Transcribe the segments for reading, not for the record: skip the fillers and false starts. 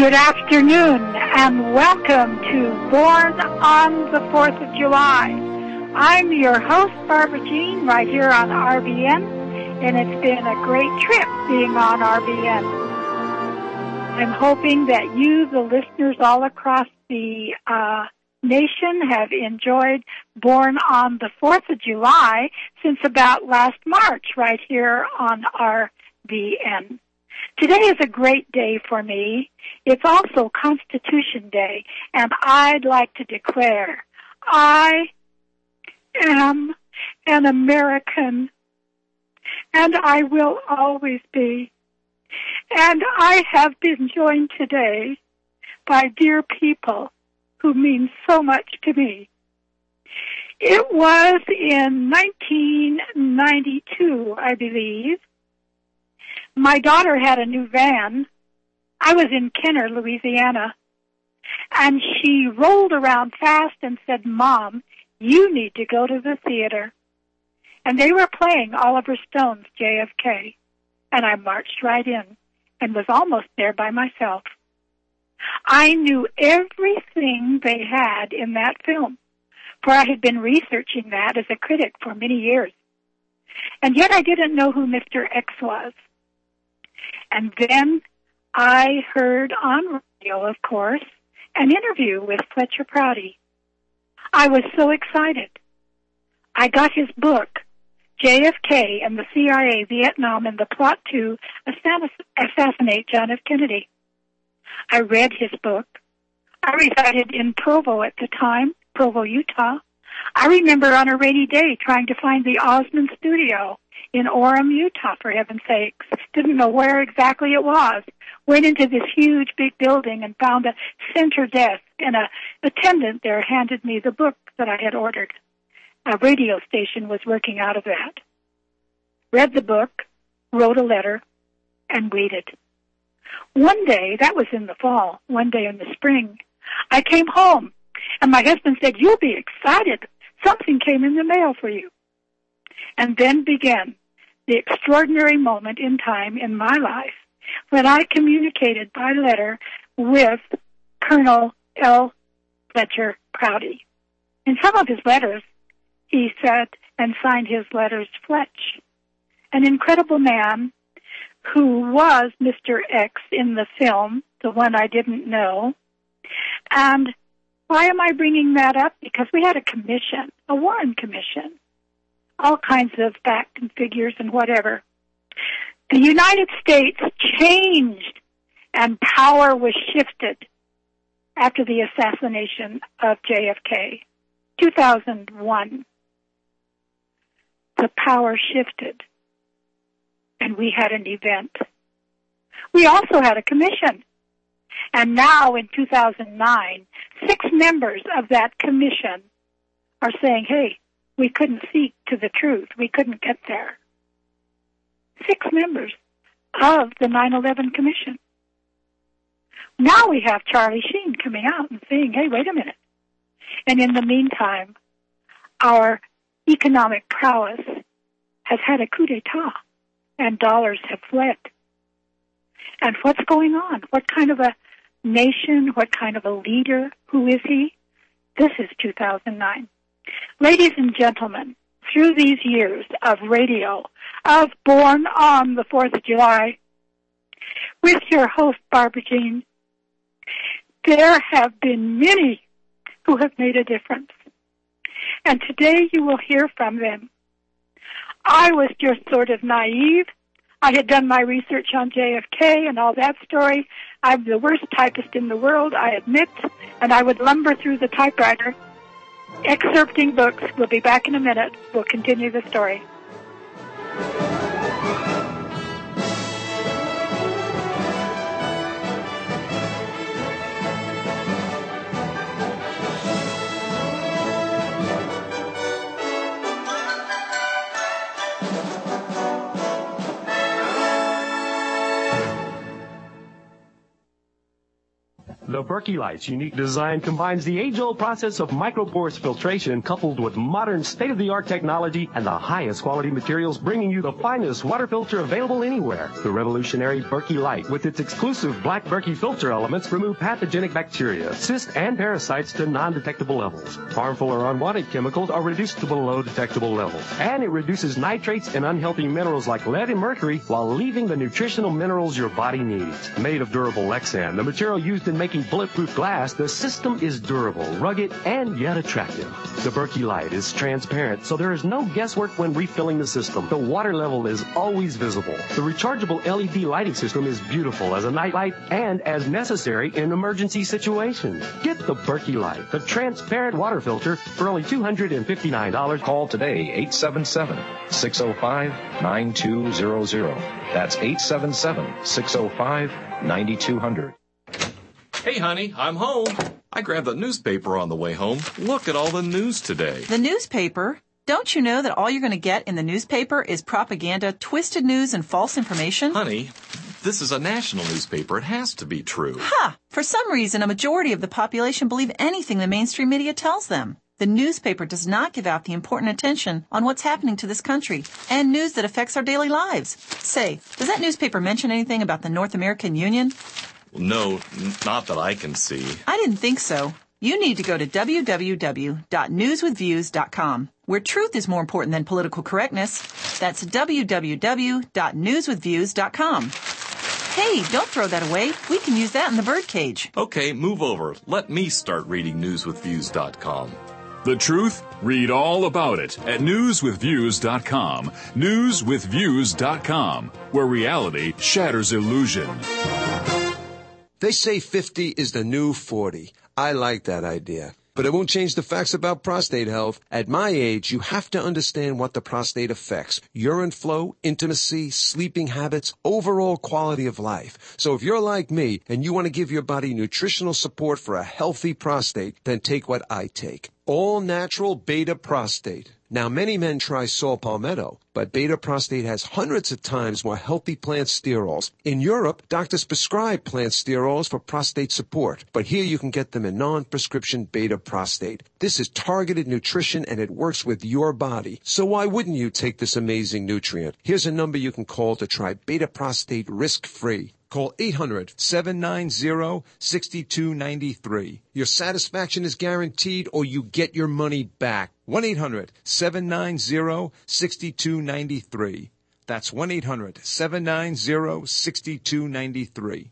Good afternoon and welcome to Born on the 4th of July. I'm your host, Barbara Jean, right here on RBN, and it's been a great trip being on RBN. I'm hoping that you, the listeners all across the nation, have enjoyed Born on the 4th of July since about last March right here on RBN. Today is a great day for me. It's also Constitution Day, and I'd like to declare I am an American, and I will always be. And I have been joined today by dear people who mean so much to me. It was in 1992, I believe. My daughter had a new van. I was in Kenner, Louisiana, and she rolled around fast and said, "Mom, you need to go to the theater." And they were playing Oliver Stone's JFK, and I marched right in and was almost there by myself. I knew everything they had in that film, for I had been researching that as a critic for many years. And yet I didn't know who Mr. X was. And then I heard on radio, of course, an interview with Fletcher Prouty. I was so excited. I got his book, JFK and the CIA, Vietnam, and the Plot to Assassinate John F. Kennedy. I read his book. I resided in Provo at the time, Provo, Utah. I remember on a rainy day trying to find the Osmond studio in Orem, Utah, for heaven's sakes. Didn't know where exactly it was. Went into this huge, big building and found a center desk, and an attendant there handed me the book that I had ordered. A radio station was working out of that. Read the book, wrote a letter, and waited. One day, that was in the fall, one day in the spring, I came home, and my husband said, "You'll be excited. Something came in the mail for you." And then began the extraordinary moment in time in my life when I communicated by letter with Colonel L. Fletcher Prouty. In some of his letters, he said and signed his letters Fletch, an incredible man who was Mr. X in the film, the one I didn't know. And why am I bringing that up? Because we had a commission, a Warren Commission, all kinds of facts and figures and whatever. The United States changed and power was shifted after the assassination of JFK, 2001. The power shifted, and we had an event. We also had a commission. And now in 2009, 6 members of that commission are saying, hey, we couldn't seek to the truth. We couldn't get there. 6 members of the 9/11 Commission. Now we have Charlie Sheen coming out and saying, hey, wait a minute. And in the meantime, our economic prowess has had a coup d'etat, and dollars have fled. And what's going on? What kind of a nation? What kind of a leader? Who is he? This is 2009. Ladies and gentlemen, through these years of radio, of Born on the 4th of July, with your host, Barbara Jean, there have been many who have made a difference. And today you will hear from them. I was just sort of naive. I had done my research on JFK and all that story. I'm the worst typist in the world, I admit, and I would lumber through the typewriter, excerpting books. We'll be back in a minute. We'll continue the story. The Berkey Light's unique design combines the age-old process of microporous filtration coupled with modern state-of-the-art technology and the highest quality materials, bringing you the finest water filter available anywhere. The revolutionary Berkey Light, with its exclusive black Berkey filter elements, remove pathogenic bacteria, cysts, and parasites to non-detectable levels. Harmful or unwanted chemicals are reduced to below detectable levels. And it reduces nitrates and unhealthy minerals like lead and mercury while leaving the nutritional minerals your body needs. Made of durable Lexan, the material used in making bulletproof glass, the system is durable, rugged, and yet attractive. The Berkey Light is transparent, so there is no guesswork when refilling the system. The water level is always visible. The rechargeable LED lighting system is beautiful as a nightlight and as necessary in emergency situations. Get the Berkey Light, the transparent water filter, for only $259. Call today, 877-605-9200. That's 877-605-9200. Hey, honey, I'm home. I grabbed the newspaper on the way home. Look at all the news today. The newspaper? Don't you know that all you're going to get in the newspaper is propaganda, twisted news, and false information? Honey, this is a national newspaper. It has to be true. For some reason, a majority of the population believe anything the mainstream media tells them. The newspaper does not give out the important attention on what's happening to this country and news that affects our daily lives. Say, does that newspaper mention anything about the North American Union? No, not that I can see. I didn't think so. You need to go to www.newswithviews.com, where truth is more important than political correctness. That's www.newswithviews.com. Hey, don't throw that away. We can use that in the birdcage. Okay, move over. Let me start reading newswithviews.com. The truth? Read all about it at newswithviews.com. Newswithviews.com, where reality shatters illusion. They say 50 is the new 40. I like that idea. But it won't change the facts about prostate health. At my age, you have to understand what the prostate affects. Urine flow, intimacy, sleeping habits, overall quality of life. So if you're like me and you want to give your body nutritional support for a healthy prostate, then take what I take. All natural beta prostate. Now, many men try saw palmetto, but beta prostate has hundreds of times more healthy plant sterols. In Europe, doctors prescribe plant sterols for prostate support, but here you can get them in non-prescription beta prostate. This is targeted nutrition and it works with your body. So why wouldn't you take this amazing nutrient? Here's a number you can call to try beta prostate risk-free. Call 800-790-6293. Your satisfaction is guaranteed or you get your money back. 1-800-790-6293. That's 1-800-790-6293.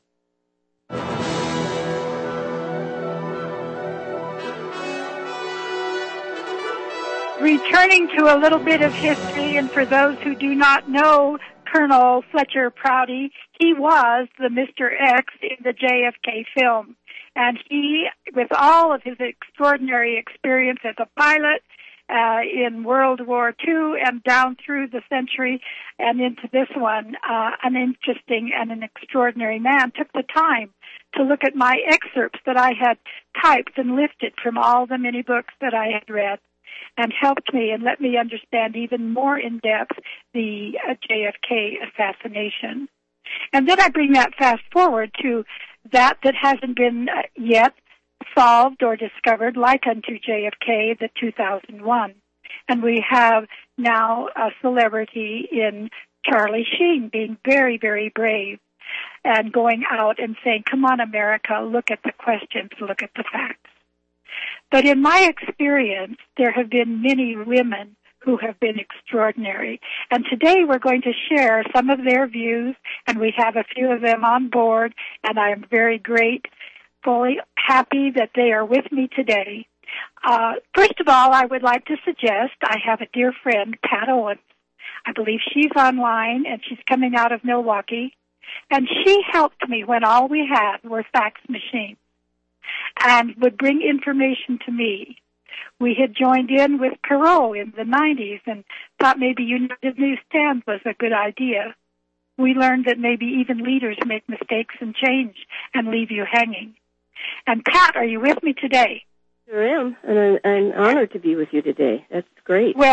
Returning to a little bit of history, and for those who do not know Colonel Fletcher Prouty, he was the Mr. X in the JFK film. And he, with all of his extraordinary experience as a pilot in World War II and down through the century and into this one, an interesting and an extraordinary man, took the time to look at my excerpts that I had typed and lifted from all the many books that I had read, and helped me and let me understand even more in depth the JFK assassination. And then I bring that fast forward to that hasn't been yet solved or discovered, like unto JFK, the 2001. And we have now a celebrity in Charlie Sheen being very, very brave and going out and saying, come on, America, look at the questions, look at the facts. But in my experience, there have been many women who have been extraordinary. And today we're going to share some of their views, and we have a few of them on board, and I am very gratefully happy that they are with me today. First of all, I would like to suggest I have a dear friend, Pat Owens. I believe she's online, and she's coming out of Milwaukee. And she helped me when all we had were fax machines and would bring information to me. We had joined in with Perot in the 90s and thought maybe United Newsstands was a good idea. We learned that maybe even leaders make mistakes and change and leave you hanging. And Pat, are you with me today? Sure am, and I'm honored to be with you today. That's great. Well,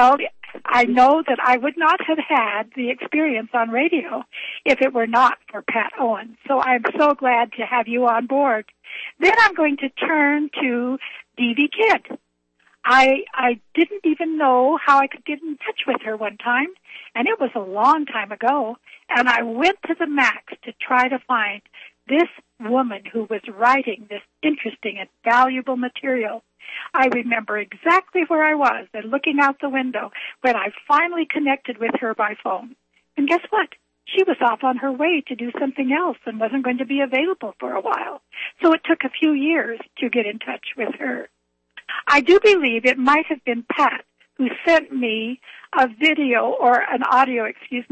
I know that I would not have had the experience on radio if it were not for Pat Owen. So I'm so glad to have you on board. Then I'm going to turn to Dee Kidd. I didn't even know how I could get in touch with her one time, and it was a long time ago, and I went to the max to try to find this woman who was writing this interesting and valuable material. I remember exactly where I was and looking out the window when I finally connected with her by phone. And guess what? She was off on her way to do something else and wasn't going to be available for a while. So it took a few years to get in touch with her. I do believe it might have been Pat who sent me a video or an audio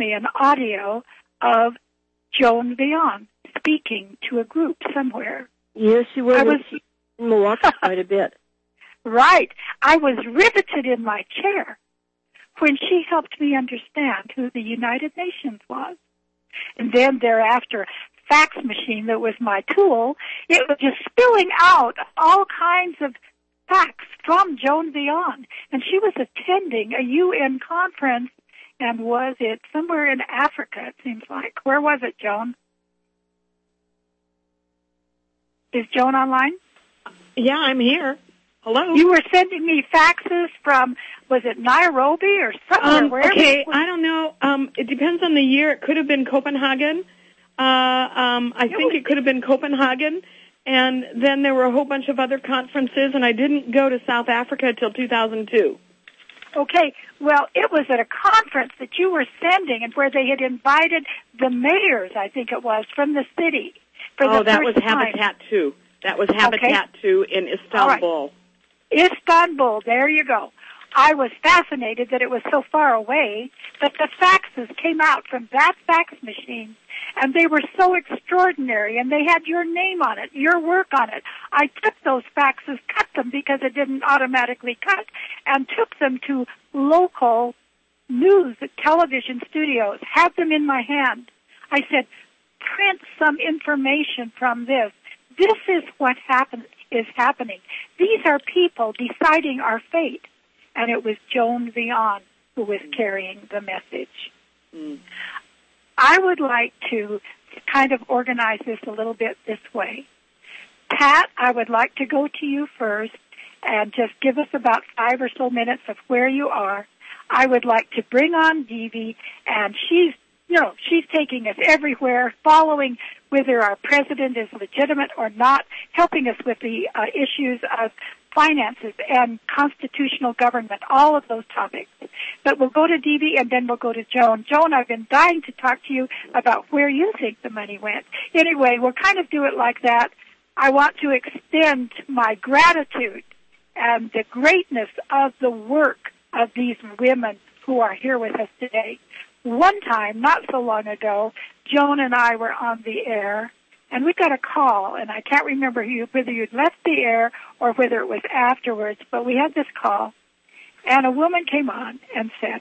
of Joan Vion speaking to a group somewhere. Yes, she was in Milwaukee quite a bit. Right. I was riveted in my chair when she helped me understand who the United Nations was. And then thereafter, fax machine that was my tool, it was just spilling out all kinds of facts from Joan Vion. And she was attending a UN conference, and was it somewhere in Africa, it seems like. Where was it, Joan? Is Joan online? Yeah, I'm here. Hello? You were sending me faxes from, was it Nairobi or somewhere? Okay, I don't know. It depends on the year. It could have been Copenhagen. I think it could have been Copenhagen. And then there were a whole bunch of other conferences, and I didn't go to South Africa until 2002. Okay, well, it was at a conference that you were sending, and where they had invited the mayors, I think it was, from the city. That was Habitat 2. That was Habitat 2 in Istanbul. Right. Istanbul, there you go. I was fascinated that it was so far away, but the faxes came out from that fax machine, and they were so extraordinary, and they had your name on it, your work on it. I took those faxes, cut them because it didn't automatically cut, and took them to local news television studios, had them in my hand. I said, print some information from this. This is what is happening. These are people deciding our fate. And it was Joan Vion who was carrying the message. Mm. I would like to kind of organize this a little bit this way. Pat, I would like to go to you first and just give us about 5 or so minutes of where you are. I would like to bring on Dee, and she's taking us everywhere, following whether our president is legitimate or not, helping us with the issues of finances and constitutional government, all of those topics. But we'll go to Dee, and then we'll go to Joan. Joan, I've been dying to talk to you about where you think the money went. Anyway, we'll kind of do it like that. I want to extend my gratitude and the greatness of the work of these women who are here with us today. One time, not so long ago, Joan and I were on the air, and we got a call, and I can't remember whether you'd left the air or whether it was afterwards, but we had this call, and a woman came on and said,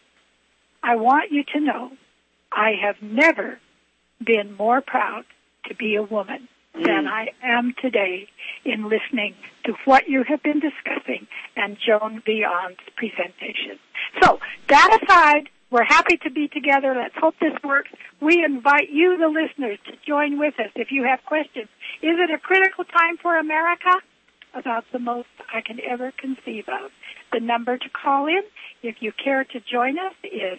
I want you to know I have never been more proud to be a woman than I am today in listening to what you have been discussing and Joan Vion's presentation. So, that aside, we're happy to be together. Let's hope this works. We invite you, the listeners, to join with us if you have questions. Is it a critical time for America? About the most I can ever conceive of. The number to call in, if you care to join us, is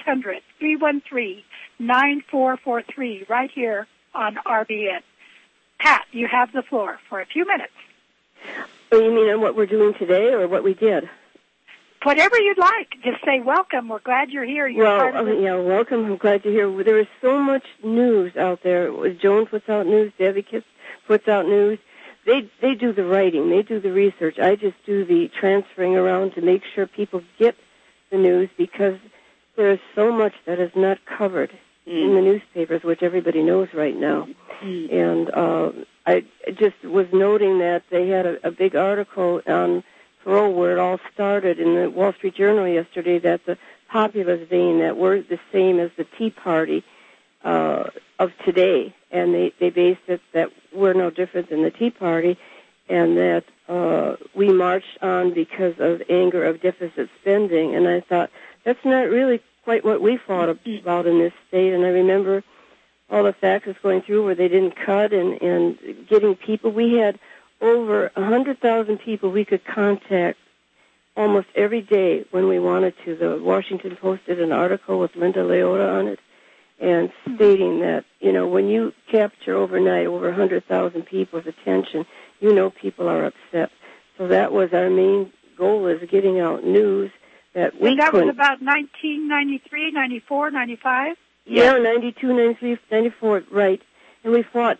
800-313-9443, right here on RBN. Pat, you have the floor for a few minutes. Oh, you mean on what we're doing today or what we did? Whatever you'd like. Just say welcome. We're glad you're here. Welcome. I'm glad you're here. There is so much news out there. Joan puts out news. Debbie Kiss puts out news. They do the writing. They do the research. I just do the transferring around to make sure people get the news, because there is so much that is not covered in the newspapers, which everybody knows right now. And I just was noting that they had a big article on parole where it all started in the Wall Street Journal yesterday, that the populist vein, that we're the same as the Tea Party of today, and they based it that we're no different than the Tea Party, and that we marched on because of anger of deficit spending. And I thought, that's not really quite what we fought about in this state. And I remember all the faxes going through where they didn't cut and getting people. We had over 100,000 people we could contact almost every day when we wanted to. The Washington Post did an article with Linda Leota on it and stating that, when you capture overnight over 100,000 people's attention, people are upset. So that was our main goal, is getting out news that we that couldn't. was about 1993, 94, 95? Yeah, 92, 93, 94, right. And we fought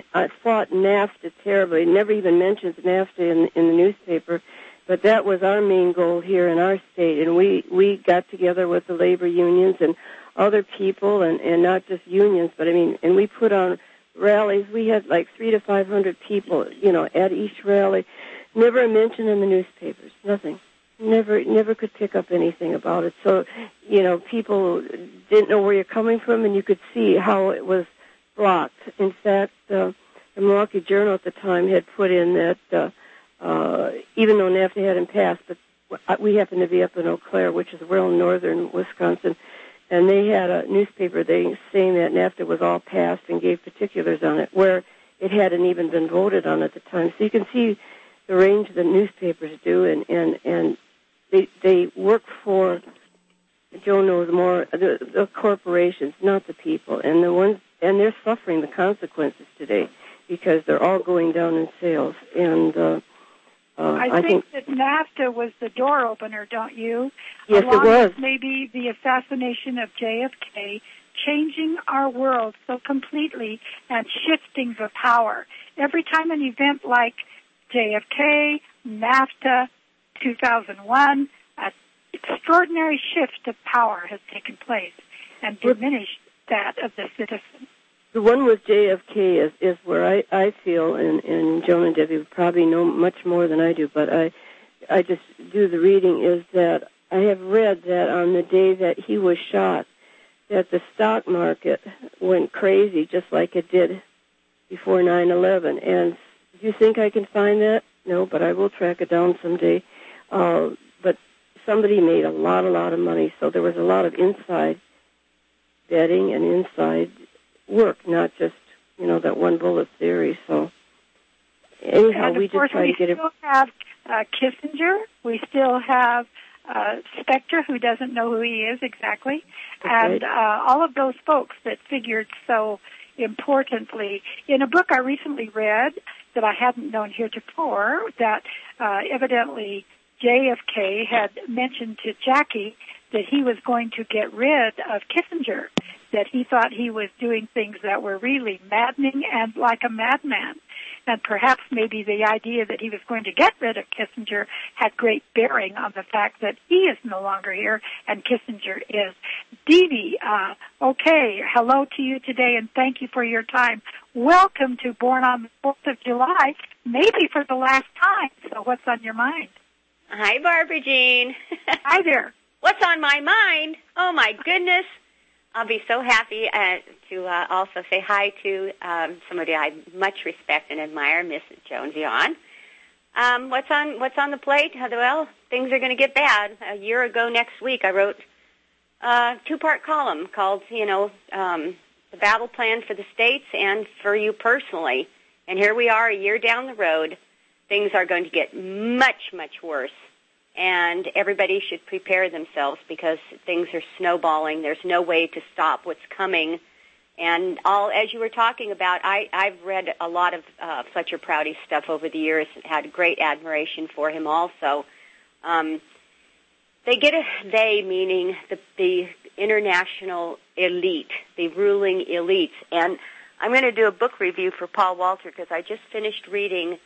NAFTA terribly. It never even mentions NAFTA in the newspaper. But that was our main goal here in our state. And we got together with the labor unions and other people, and not just unions, but and we put on rallies. We had like 300 to 500 people, at each rally. Never a mention in the newspapers. Nothing. Never could pick up anything about it. So, people didn't know where you're coming from, and you could see how it was blocked. In fact, the Milwaukee Journal at the time had put in that even though NAFTA hadn't passed, but we happened to be up in Eau Claire, which is real northern Wisconsin, and they had a newspaper saying that NAFTA was all passed and gave particulars on it, where it hadn't even been voted on at the time. So you can see the range the newspapers do, and they work for, Joe knows more, the corporations, not the people, and they're suffering the consequences today because they're all going down in sales. And I think that NAFTA was the door opener, don't you? Yes, Along it was. With maybe the assassination of JFK, changing our world so completely and shifting the power. Every time an event like JFK, NAFTA, 2001, an extraordinary shift of power has taken place and diminished that of the citizen. The one with JFK is where I feel, and Joan and Debbie would probably know much more than I do, but I just do the reading, is that I have read that on the day that he was shot, that the stock market went crazy just like it did before 9/11. And do you think I can find that? No, but I will track it down someday. But somebody made a lot of money, so there was a lot of inside betting and inside work, not just, that one bullet theory. So anyhow, we just try to get it. We still have Kissinger. We still have Specter, who doesn't know who he is exactly. And all of those folks that figured so importantly. In a book I recently read that I hadn't known heretofore, that evidently JFK had mentioned to Jackie that he was going to get rid of Kissinger, that he thought he was doing things that were really maddening and like a madman. And perhaps maybe the idea that he was going to get rid of Kissinger had great bearing on the fact that he is no longer here and Kissinger is. Dee Dee, okay, hello to you today and thank you for your time. Welcome to Born on the 4th of July, maybe for the last time. So what's on your mind? Hi, Barbara Jean. Hi there. What's on my mind? Oh, my goodness. I'll be so happy to also say hi to somebody I much respect and admire, Miss Joan Dion. What's on the plate? Well, things are going to get bad. A year ago next week, I wrote a 2-part column called, the battle plan for the states and for you personally. And here we are a year down the road. Things are going to get much, much worse. And everybody should prepare themselves because things are snowballing. There's no way to stop what's coming. And as you were talking about, I've read a lot of Fletcher Prouty's stuff over the years, had great admiration for him also. They meaning the international elite, the ruling elites. And I'm going to do a book review for Paul Walter because I just finished reading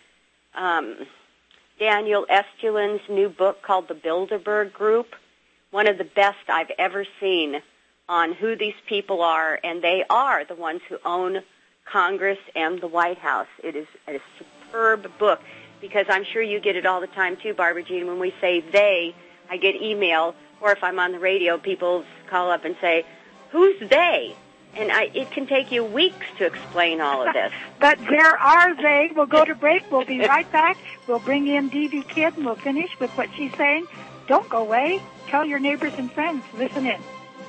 Daniel Estulin's new book called The Bilderberg Group, one of the best I've ever seen on who these people are, and they are the ones who own Congress and the White House. It is a superb book because I'm sure you get it all the time too, Barbara Jean. When we say they, I get email, or if I'm on the radio, people call up and say, who's they? And it can take you weeks to explain all of this. But there are they. We'll go to break. We'll be right back. We'll bring in D.V. Kidd, and we'll finish with what she's saying. Don't go away. Tell your neighbors and friends. Listen in.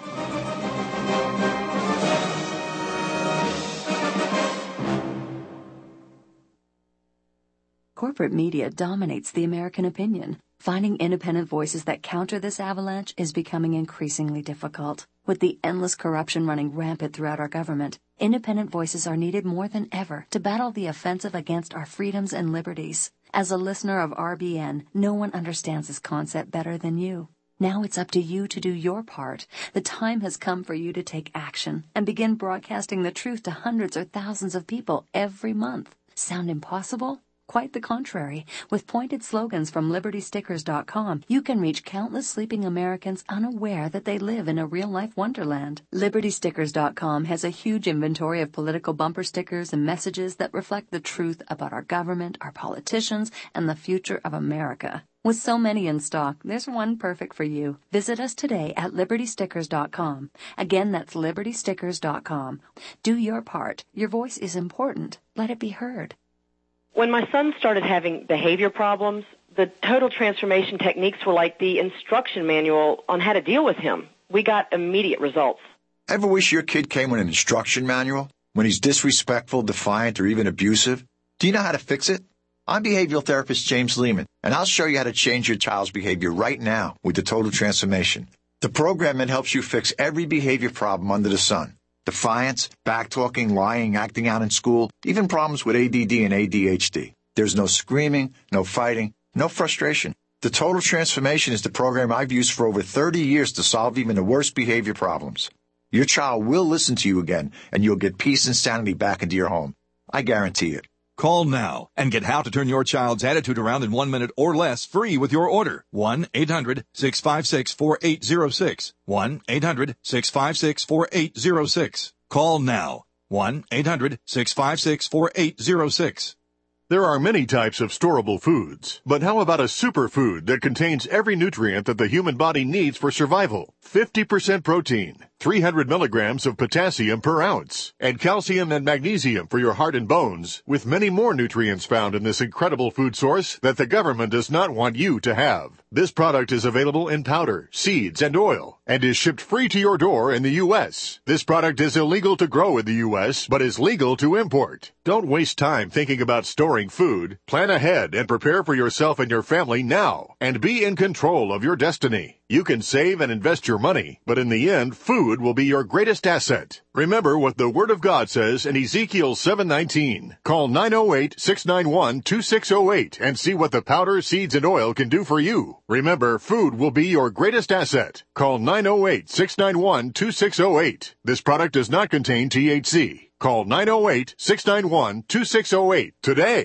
Corporate media dominates the American opinion. Finding independent voices that counter this avalanche is becoming increasingly difficult. With the endless corruption running rampant throughout our government, independent voices are needed more than ever to battle the offensive against our freedoms and liberties. As a listener of RBN, no one understands this concept better than you. Now it's up to you to do your part. The time has come for you to take action and begin broadcasting the truth to hundreds or thousands of people every month. Sound impossible? Quite the contrary. With pointed slogans from LibertyStickers.com, you can reach countless sleeping Americans unaware that they live in a real-life wonderland. LibertyStickers.com has a huge inventory of political bumper stickers and messages that reflect the truth about our government, our politicians, and the future of America. With so many in stock, there's one perfect for you. Visit us today at LibertyStickers.com. Again, that's LibertyStickers.com. Do your part. Your voice is important. Let it be heard. When my son started having behavior problems, the total transformation techniques were like the instruction manual on how to deal with him. We got immediate results. Ever wish your kid came with an instruction manual? When he's disrespectful, defiant, or even abusive? Do you know how to fix it? I'm behavioral therapist James Lehman, and I'll show you how to change your child's behavior right now with the Total Transformation. The program that helps you fix every behavior problem under the sun. Defiance, backtalking, lying, acting out in school, even problems with ADD and ADHD. There's no screaming, no fighting, no frustration. The Total Transformation is the program I've used for over 30 years to solve even the worst behavior problems. Your child will listen to you again, and you'll get peace and sanity back into your home. I guarantee it. Call now and get how to turn your child's attitude around in 1 minute or less free with your order. 1-800-656-4806. 1-800-656-4806. Call now. 1-800-656-4806. There are many types of storable foods, but how about a superfood that contains every nutrient that the human body needs for survival? 50% protein, 300 milligrams of potassium per ounce, and calcium and magnesium for your heart and bones, with many more nutrients found in this incredible food source that the government does not want you to have. This product is available in powder, seeds, and oil, and is shipped free to your door in the U.S. This product is illegal to grow in the U.S., but is legal to import. Don't waste time thinking about storing food. Plan ahead and prepare for yourself and your family now, and be in control of your destiny. You can save and invest your money, but in the end, food will be your greatest asset. Remember what the Word of God says in Ezekiel 7:19. Call 908-691-2608 and see what the powder, seeds, and oil can do for you. Remember, food will be your greatest asset. Call 908-691-2608. This product does not contain THC. Call 908-691-2608 today.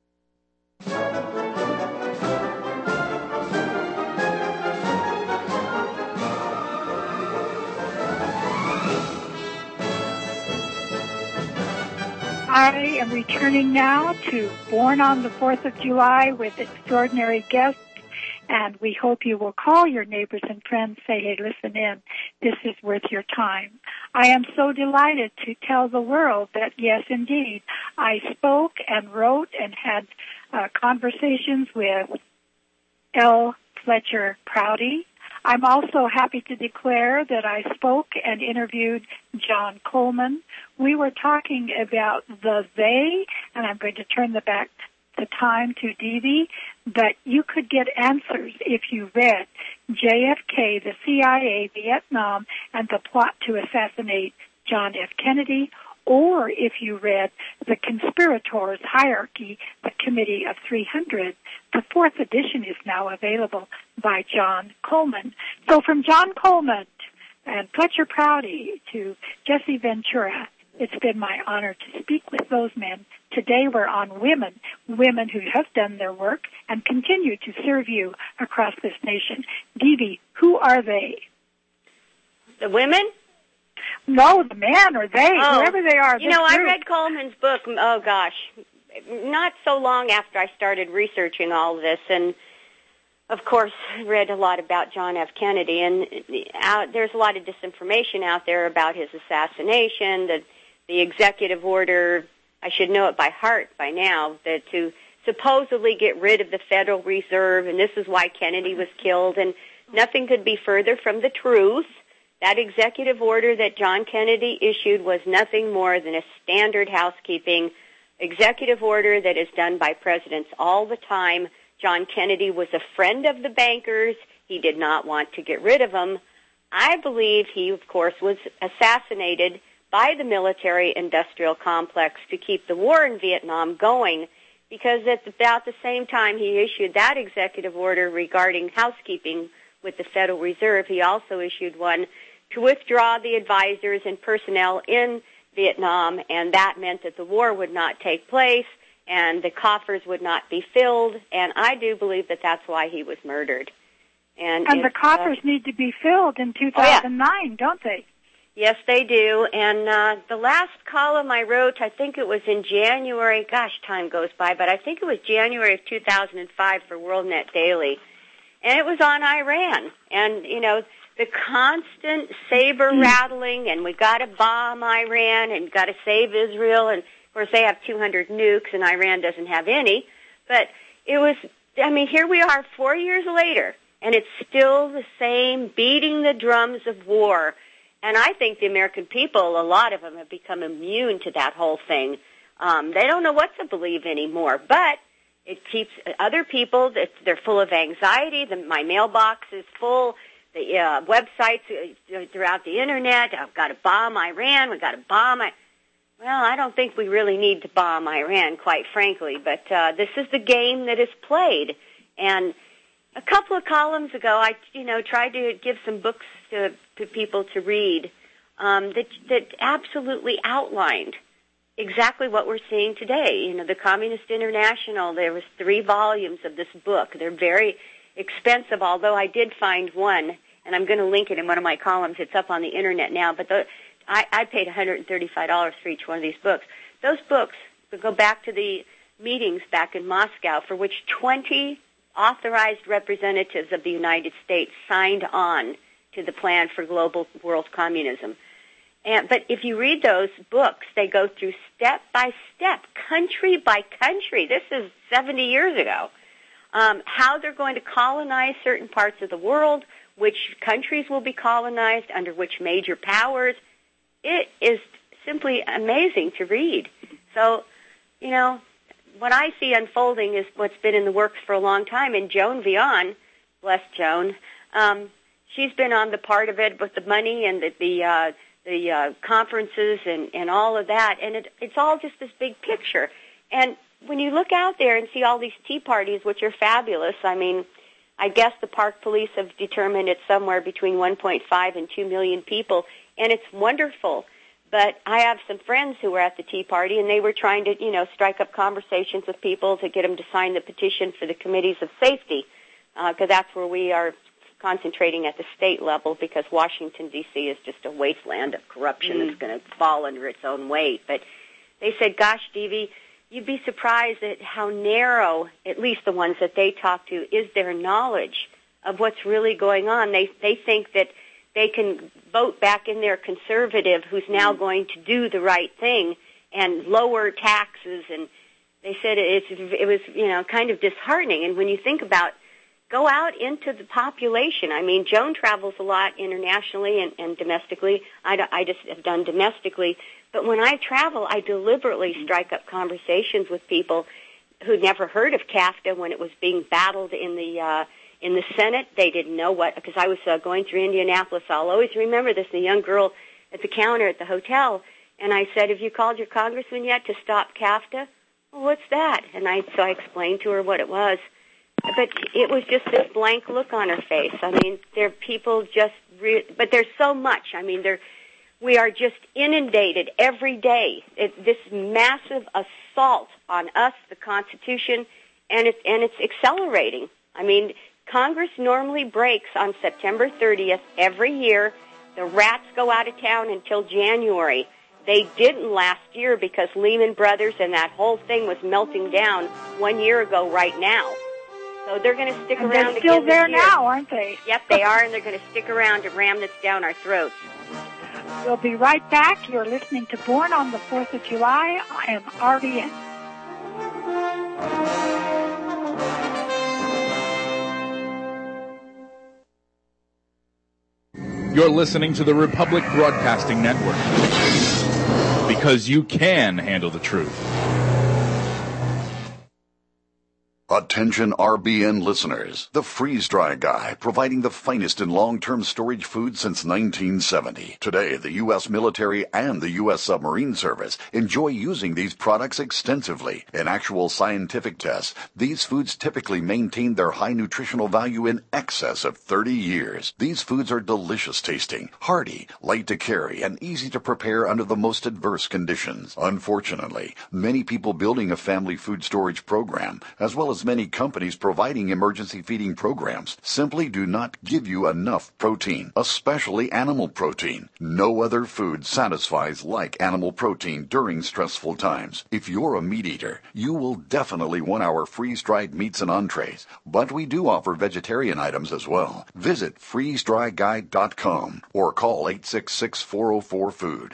I am returning now to Born on the 4th of July with extraordinary guests, and we hope you will call your neighbors and friends, say, hey, listen in, this is worth your time. I am so delighted to tell the world that, yes, indeed, I spoke and wrote and had conversations with L. Fletcher Prouty. I'm also happy to declare that I spoke and interviewed John Coleman. We were talking about the they, and I'm going to turn the time to Dee, but you could get answers if you read JFK, the CIA, Vietnam, and the plot to assassinate John F. Kennedy, or if you read The Conspirators' Hierarchy, the Committee of 300. The 4th edition is now available by John Coleman. So from John Coleman and Fletcher Prouty to Jesse Ventura, it's been my honor to speak with those men. Today we're on women who have done their work and continue to serve you across this nation. Dee, who are they? The women? No, the man or they, whoever they are. You know, I read Coleman's book, oh gosh, not so long after I started researching all of this, and of course, read a lot about John F. Kennedy, and there's a lot of disinformation out there about his assassination, the executive order. I should know it by heart by now, that to supposedly get rid of the Federal Reserve, and this is why Kennedy was killed, and nothing could be further from the truth. That executive order that John Kennedy issued was nothing more than a standard housekeeping executive order that is done by presidents all the time. John Kennedy was a friend of the bankers. He did not want to get rid of them. I believe he, of course, was assassinated by the military-industrial complex to keep the war in Vietnam going, because at about the same time he issued that executive order regarding housekeeping with the Federal Reserve, he also issued one to withdraw the advisors and personnel in Vietnam, and that meant that the war would not take place and the coffers would not be filled, and I do believe that that's why he was murdered. And the coffers need to be filled in 2009, don't they? Yes, they do. And the last column I wrote, I think it was in January. Gosh, time goes by, but I think it was January of 2005 for WorldNet Daily. And it was on Iran. And, you know, the constant saber rattling, and we got to bomb Iran and got to save Israel. And, of course, they have 200 nukes, and Iran doesn't have any. But it was, I mean, here we are 4 years later, and it's still the same beating the drums of war. And I think the American people, a lot of them have become immune to that whole thing. They don't know what to believe anymore, but it keeps other people, they're full of anxiety. My mailbox is full. The websites throughout the Internet, I've got to bomb Iran, we've got to bomb Well, I don't think we really need to bomb Iran, quite frankly, but this is the game that is played. And a couple of columns ago, I tried to give some books to people to read that absolutely outlined exactly what we're seeing today. You know, the Communist International, there was 3 volumes of this book. They're very expensive, although I did find one, and I'm going to link it in one of my columns. It's up on the Internet now, but I paid $135 for each one of these books. Those books go back to the meetings back in Moscow, for which 20 authorized representatives of the United States signed on to the plan for global world communism. But if you read those books, they go through step by step, country by country. This is 70 years ago. How they're going to colonize certain parts of the world, which countries will be colonized, under which major powers. It is simply amazing to read. So, you know, what I see unfolding is what's been in the works for a long time. And Joan Vion, bless Joan, she's been on the part of it with the money and the conferences and all of that. And it's all just this big picture. And when you look out there and see all these tea parties, which are fabulous, I mean, I guess the park police have determined it's somewhere between 1.5 and 2 million people, and it's wonderful. But I have some friends who were at the Tea Party, and they were trying to, strike up conversations with people to get them to sign the petition for the committees of safety, because that's where we are concentrating at the state level, because Washington, D.C. is just a wasteland of corruption that's going to fall under its own weight. But they said, gosh, Stevie, you'd be surprised at how narrow, at least the ones that they talk to, is their knowledge of what's really going on. They think that they can vote back in their conservative who's now going to do the right thing and lower taxes. And they said it was, kind of disheartening. And when you think about go out into the population, I mean, Joan travels a lot internationally and domestically. I just have done domestically. But when I travel, I deliberately strike up conversations with people who'd never heard of CAFTA when it was being battled in the Senate. They didn't know what, because I was going through Indianapolis. I'll always remember this. The young girl at the counter at the hotel, and I said, "Have you called your congressman yet to stop CAFTA?" "Well, what's that?" And so I explained to her what it was. But it was just this blank look on her face. I mean, there are people just, but there's so much. I mean, we are just inundated every day. This massive assault on us, the Constitution, and it's accelerating. I mean, Congress normally breaks on September 30th every year. The rats go out of town until January. They didn't last year because Lehman Brothers and that whole thing was melting down 1 year ago right now. So they're going to stick and around they're still again there this year. now, aren't they? Yep, they are, and they're going to stick around to ram this down our throats. We'll be right back. You're listening to Born on the 4th of July. I am RBN. You're listening to the Republic Broadcasting Network. Because you can handle the truth. Attention RBN listeners. The Freeze Dry Guy, providing the finest in long-term storage food since 1970. Today, the U.S. military and the U.S. submarine service enjoy using these products extensively. In actual scientific tests, these foods typically maintain their high nutritional value in excess of 30 years. These foods are delicious tasting, hearty, light to carry, and easy to prepare under the most adverse conditions. Unfortunately, many people building a family food storage program, as well as many companies providing emergency feeding programs, simply do not give you enough protein, especially animal protein. No other food satisfies like animal protein during stressful times. If you're a meat eater, you will definitely want our freeze-dried meats and entrees, but we do offer vegetarian items as well. Visit freezedryguide.com or call 866-404-FOOD,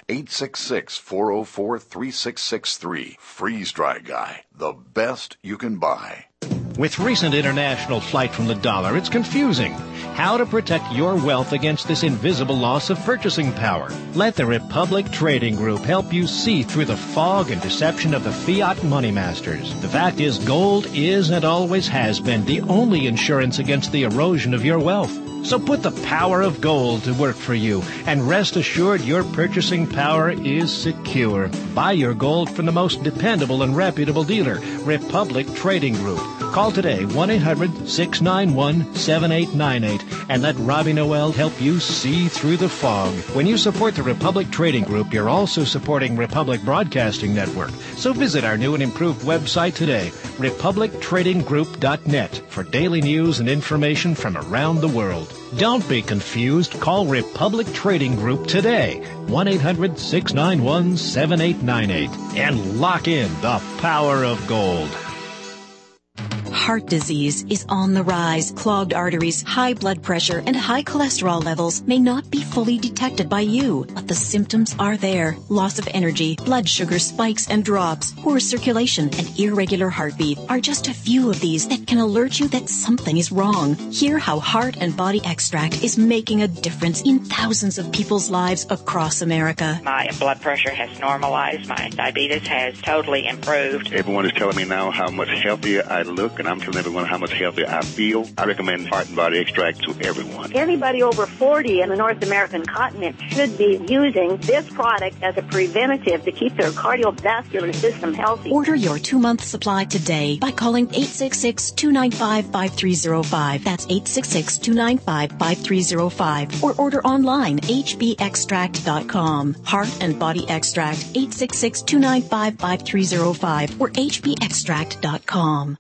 866-404-3663. Freeze-Dry Guy, the best you can buy. With recent international flight from the dollar, it's confusing. How to protect your wealth against this invisible loss of purchasing power. Let the Republic Trading Group help you see through the fog and deception of the fiat money masters. The fact is, gold is and always has been the only insurance against the erosion of your wealth. So put the power of gold to work for you, and rest assured your purchasing power is secure. Buy your gold from the most dependable and reputable dealer, Republic Trading Group. Call today, 1-800-691-7898, and let Robbie Noel help you see through the fog. When you support the Republic Trading Group, you're also supporting Republic Broadcasting Network. So visit our new and improved website today, republictradinggroup.net, for daily news and information from around the world. Don't be confused. Call Republic Trading Group today, 1-800-691-7898, and lock in the power of gold. Heart disease is on the rise. Clogged arteries, high blood pressure, and high cholesterol levels may not be fully detected by you, but the symptoms are there. Loss of energy, blood sugar spikes and drops, poor circulation, and irregular heartbeat are just a few of these that can alert you that something is wrong. Hear how Heart and Body Extract is making a difference in thousands of people's lives across America. My blood pressure has normalized. My diabetes has totally improved. Everyone is telling me now how much healthier I look, and I'm telling everyone how much healthier I feel. I recommend Heart and Body Extract to everyone. Anybody over 40 in the North American continent should be using this product as a preventative to keep their cardiovascular system healthy. Order your 2-month supply today by calling 866-295-5305. That's 866-295-5305. Or order online, hbextract.com. Heart and Body Extract, 866-295-5305 or hbextract.com.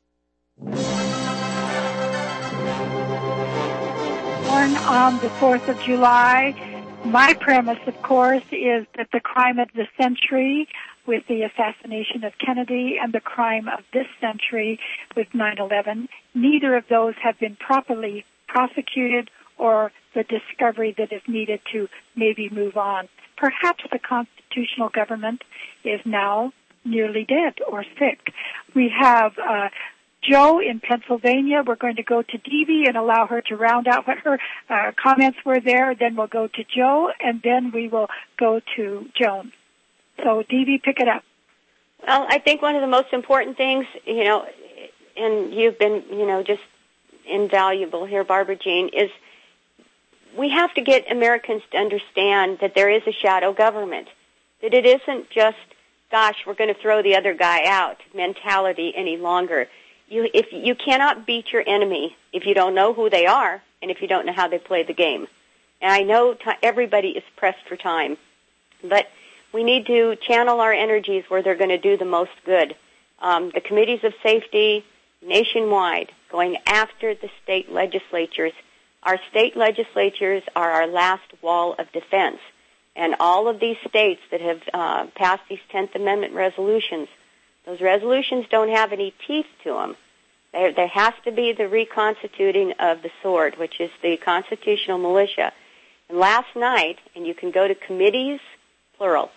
Born on the 4th of July. My premise, of course, is that the crime of the century with the assassination of Kennedy and the crime of this century with 9/11, neither of those have been properly prosecuted or the discovery that is needed to maybe move on. Perhaps the constitutional government is now nearly dead or sick. We have Joe in Pennsylvania. We're going to go to Devi and allow her to round out what her comments were there. Then we'll go to Joe, and then we will go to Joan. So, Devi, pick it up. Well, I think one of the most important things, and you've been, just invaluable here, Barbara Jean, is we have to get Americans to understand that there is a shadow government, that it isn't just, gosh, we're going to throw the other guy out mentality any longer. If you cannot beat your enemy if you don't know who they are and if you don't know how they play the game. And I know everybody is pressed for time, but we need to channel our energies where they're going to do the most good. The committees of safety nationwide going after the state legislatures. Our state legislatures are our last wall of defense. And all of these states that have passed these 10th Amendment resolutions, those resolutions don't have any teeth to them. There has to be the reconstituting of the sword, which is the constitutional militia. And last night, and you can go to committees, plural,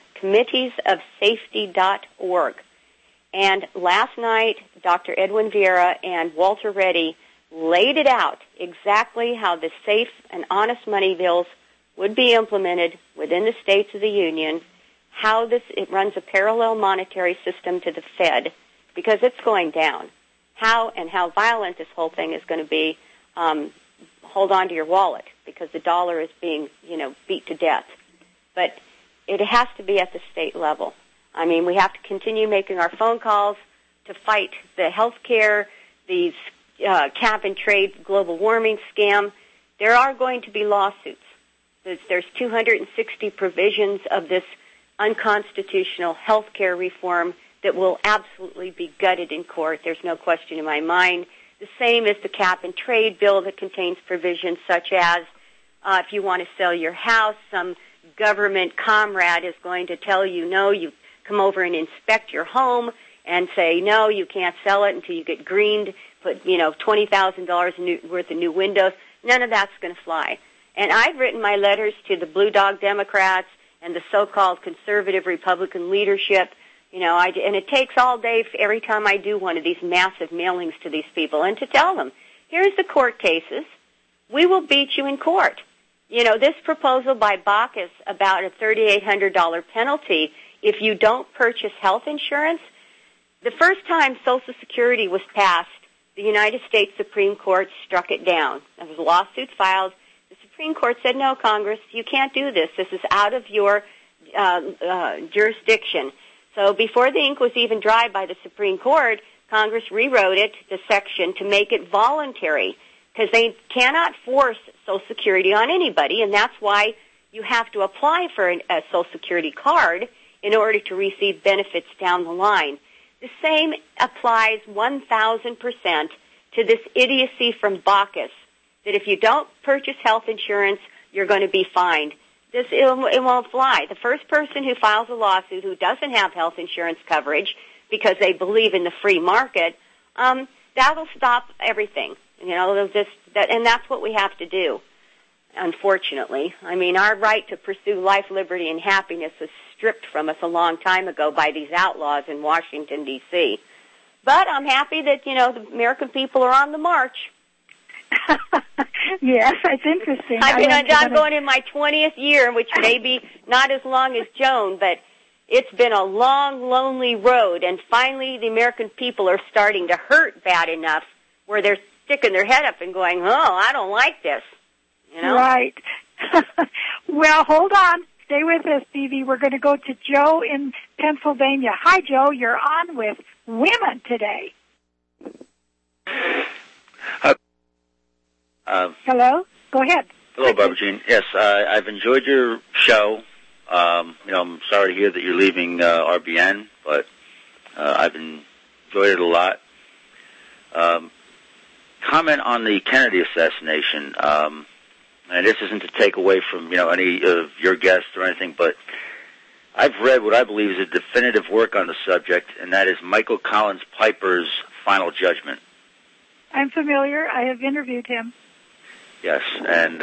committeesofsafety.org. And last night, Dr. Edwin Vieira and Walter Reddy laid it out exactly how the safe and honest money bills would be implemented within the states of the Union, how it runs a parallel monetary system to the Fed, because it's going down. How violent this whole thing is going to be, hold on to your wallet, because the dollar is being, beat to death. But it has to be at the state level. I mean, we have to continue making our phone calls to fight the health care, these cap and trade global warming scam. There are going to be lawsuits. There's 260 provisions of this unconstitutional health care reform that will absolutely be gutted in court. There's no question in my mind. The same as the cap and trade bill that contains provisions such as if you want to sell your house, some government comrade is going to tell you, no, you come over and inspect your home and say, no, you can't sell it until you get greened, put, $20,000 worth of new windows. None of that's going to fly. And I've written my letters to the Blue Dog Democrats and the so-called conservative Republican leadership. And it takes all day every time I do one of these massive mailings to these people and to tell them, here's the court cases. We will beat you in court. This proposal by Baucus about a $3,800 penalty if you don't purchase health insurance, the first time Social Security was passed, the United States Supreme Court struck it down. There was a lawsuit filed. The Supreme Court said, no, Congress, you can't do this. This is out of your jurisdiction. So before the ink was even dry by the Supreme Court, Congress rewrote it, the section, to make it voluntary, because they cannot force Social Security on anybody, and that's why you have to apply for a Social Security card in order to receive benefits down the line. The same applies 1,000% to this idiocy from Baucus, that if you don't purchase health insurance, you're going to be fined. It won't fly. The first person who files a lawsuit who doesn't have health insurance coverage because they believe in the free market, that'll stop everything. And that's what we have to do, unfortunately. I mean, our right to pursue life, liberty, and happiness was stripped from us a long time ago by these outlaws in Washington, D.C. But I'm happy that, the American people are on the march. Yes, it's interesting. I'm going in my 20th year, which may be not as long as Joan, but it's been a long, lonely road, and finally the American people are starting to hurt bad enough where they're sticking their head up and going, I don't like this. Right. Well, hold on. Stay with us, Stevie. We're going to go to Joe in Pennsylvania. Hi, Joe. You're on with Women Today. Hello? Go ahead. Hello, Barbara Jean. Yes, I've enjoyed your show. I'm sorry to hear that you're leaving RBN, but I've enjoyed it a lot. Comment on the Kennedy assassination. And this isn't to take away from, any of your guests or anything, but I've read what I believe is a definitive work on the subject, and that is Michael Collins Piper's Final Judgment. I'm familiar. I have interviewed him. Yes, and,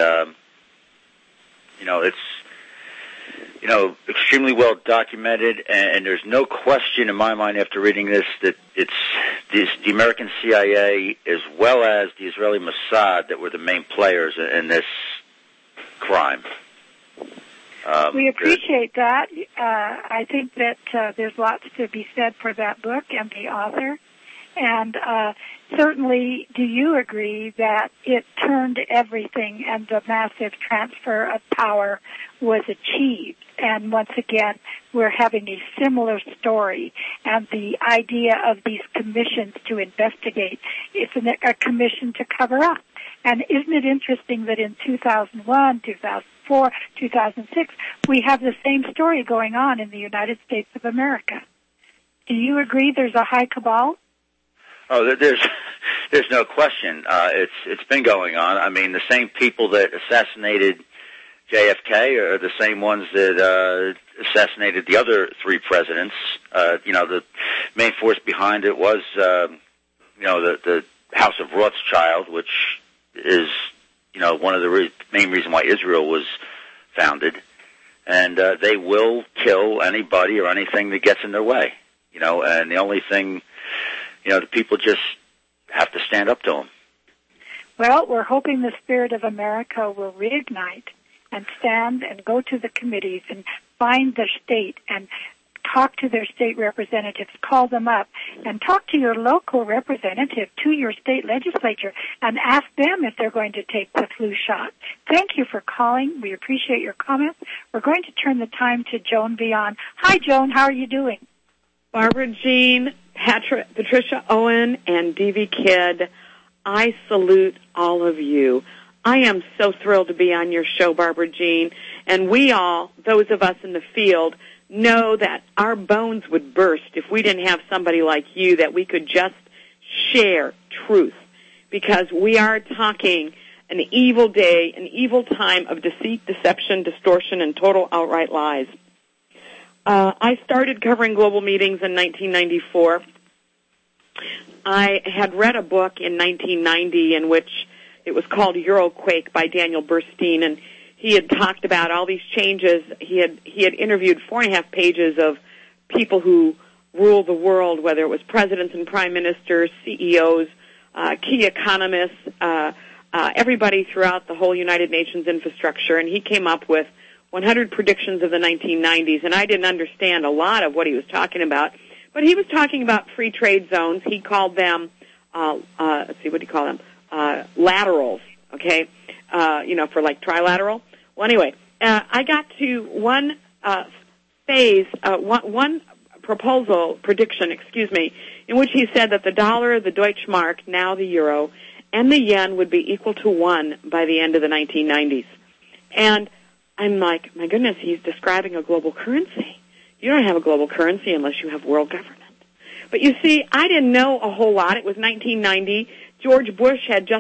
it's, extremely well documented, and there's no question in my mind after reading this that it's the American CIA as well as the Israeli Mossad that were the main players in this crime. We appreciate that. I think that there's lots to be said for that book and the author. And certainly, do you agree that it turned everything and the massive transfer of power was achieved? And once again, we're having a similar story. And the idea of these commissions to investigate, it's a commission to cover up. And isn't it interesting that in 2001, 2004, 2006, we have the same story going on in the United States of America? Do you agree there's a high cabal? Oh, there's no question. It's been going on. I mean, the same people that assassinated JFK are the same ones that assassinated the other three presidents. The main force behind it was, the House of Rothschild, which is, one of the main reasons why Israel was founded. And they will kill anybody or anything that gets in their way, and the only thing, the people just have to stand up to them. Well, we're hoping the spirit of America will reignite and stand and go to the committees and find their state and talk to their state representatives, call them up, and talk to your local representative, to your state legislature, and ask them if they're going to take the flu shot. Thank you for calling. We appreciate your comments. We're going to turn the time to Joan Vion. Hi, Joan. How are you doing? Barbara Jean, Patricia Owen, and D.V. Kidd, I salute all of you. I am so thrilled to be on your show, Barbara Jean, and we all, those of us in the field, know that our bones would burst if we didn't have somebody like you that we could just share truth, because we are talking an evil day, an evil time of deceit, deception, distortion, and total outright lies. I started covering global meetings in 1994. I had read a book in 1990 in which it was called Euroquake by Daniel Burstein, and he had talked about all these changes. He had interviewed 4.5 pages of people who rule the world, whether it was presidents and prime ministers, CEOs, key economists, everybody throughout the whole United Nations infrastructure, and he came up with 100 predictions of the 1990s, and I didn't understand a lot of what he was talking about, but he was talking about free trade zones. He called them, let's see, what do you call them? Laterals, okay, for like trilateral. Well, anyway, I got to one prediction, in which he said that the dollar, the Deutschmark, now the euro, and the yen would be equal to 1 by the end of the 1990s. And I'm like, my goodness, he's describing a global currency. You don't have a global currency unless you have world government. But you see, I didn't know a whole lot. It was 1990. George Bush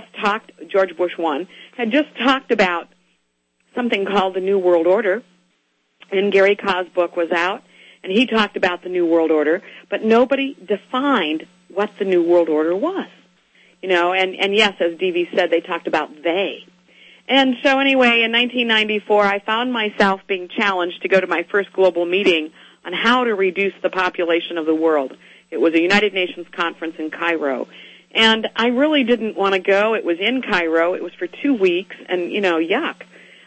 1, had just talked about something called the New World Order, and Gary Kah's book was out, and he talked about the New World Order, but nobody defined what the New World Order was. And yes, as D.V. said, they talked about they. And so anyway, in 1994, I found myself being challenged to go to my first global meeting on how to reduce the population of the world. It was a United Nations conference in Cairo. And I really didn't want to go. It was in Cairo. It was for 2 weeks, and, yuck.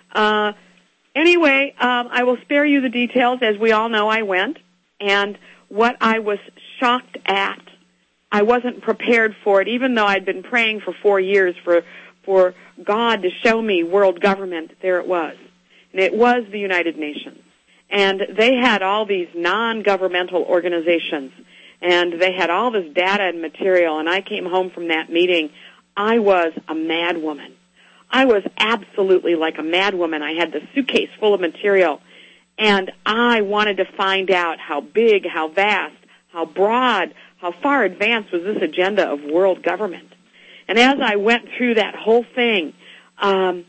Anyway, I will spare you the details. As we all know, I went. And what I was shocked at, I wasn't prepared for it, even though I'd been praying for 4 years for God to show me world government. There it was. And it was the United Nations. And they had all these non-governmental organizations. And they had all this data and material, and I came home from that meeting. I was a mad woman. I was absolutely like a mad woman. I had the suitcase full of material, and I wanted to find out how big, how vast, how broad, how far advanced was this agenda of world government. And as I went through that whole thing, I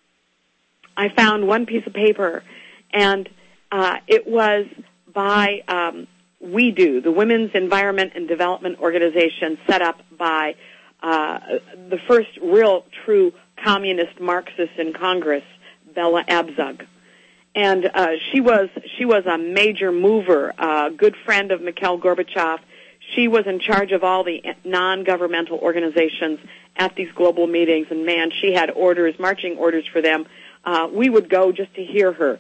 found one piece of paper, and it was by We Do, the Women's Environment and Development Organization set up by the first real true communist Marxist in Congress, Bella Abzug. And she was a major mover, a good friend of Mikhail Gorbachev. She was in charge of all the non-governmental organizations at these global meetings, and man, she had orders, marching orders for them. We would go just to hear her.